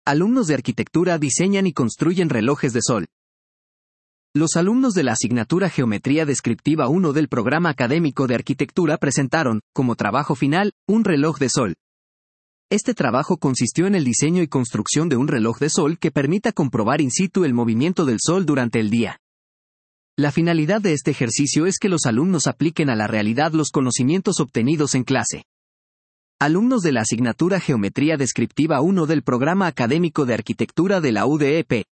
Alumnos de arquitectura diseñan y construyen relojes de sol. Los alumnos de la asignatura Geometría Descriptiva 1 del Programa Académico de Arquitectura presentaron, como trabajo final, un reloj de sol. Este trabajo consistió en el diseño y construcción de un reloj de sol que permita comprobar in situ el movimiento del sol durante el día. La finalidad de este ejercicio es que los alumnos apliquen a la realidad los conocimientos obtenidos en clase. Alumnos de la asignatura Geometría Descriptiva 1 del Programa Académico de Arquitectura de la UDEP,